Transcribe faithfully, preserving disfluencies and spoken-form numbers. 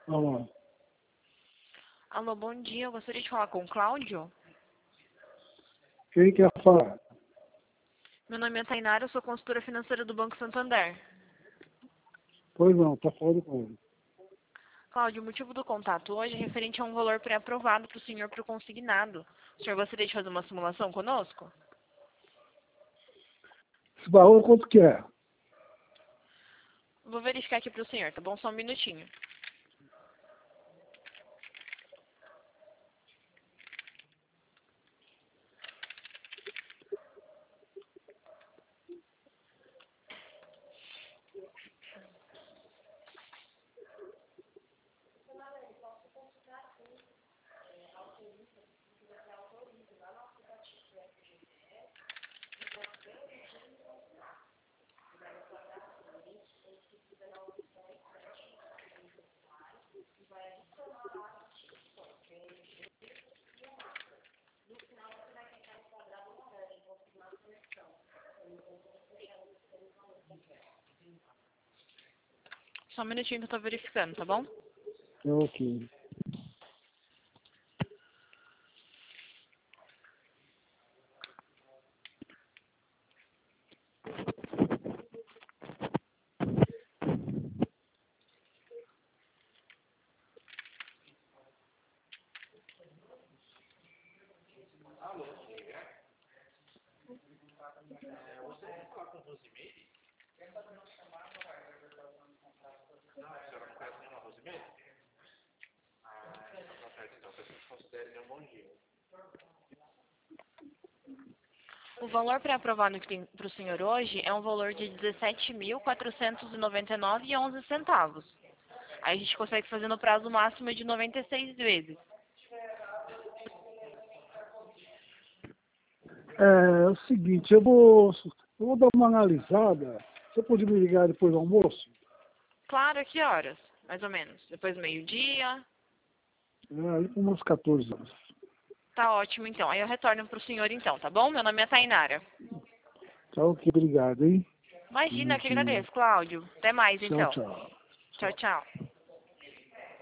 Alô, Alô, bom dia. Eu gostaria de falar com o Cláudio. quem quer falar? Meu nome é Tainara, eu sou consultora financeira do Banco Santander. Pois não, tá falando com ele. Cláudio, o motivo do contato hoje é referente a um valor pré-aprovado para o senhor para o consignado. O senhor gostaria de fazer uma simulação conosco? Esse valor quanto que é? Vou verificar aqui para o senhor, tá bom? Só um minutinho. Só um minutinho que eu tô verificando, tá bom? É ok. O valor pré-aprovado que tem para o senhor hoje é um valor de dezessete mil quatrocentos e noventa e nove reais e onze centavos. Aí a gente consegue fazer no prazo máximo de noventa e seis vezes. É, é o seguinte, eu vou, eu vou dar uma analisada. Você pode me ligar depois do almoço? Claro, a que horas? Mais ou menos. Depois do meio-dia? É, ali por umas quatorze horas. Tá ótimo, então. Aí eu retorno pro senhor, então, tá bom? Meu nome é Tainara. Tá ok, obrigado, hein? Imagina, Bom que dia. agradeço, Cláudio. Até mais, Tchau, então. tchau. Tchau, tchau.